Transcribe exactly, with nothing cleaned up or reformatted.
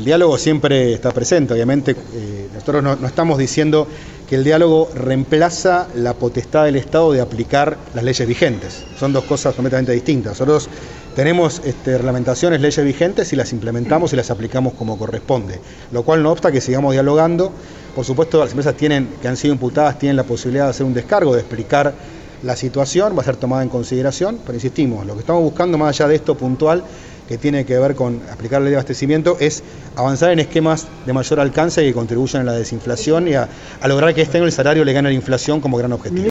el diálogo siempre está presente, obviamente. Eh, nosotros no, no estamos diciendo que el diálogo reemplaza la potestad del Estado de aplicar las leyes vigentes. Son dos cosas completamente distintas. Nosotros tenemos este, reglamentaciones, leyes vigentes y las implementamos y las aplicamos como corresponde. Lo cual no obsta que sigamos dialogando. Por supuesto, las empresas tienen, que han sido imputadas tienen la posibilidad de hacer un descargo, de explicar la situación, va a ser tomada en consideración, pero insistimos, lo que estamos buscando más allá de esto puntual, que tiene que ver con aplicar la ley de abastecimiento, es avanzar en esquemas de mayor alcance que contribuyan a la desinflación y a, a lograr que este año el salario le gane a la inflación como gran objetivo.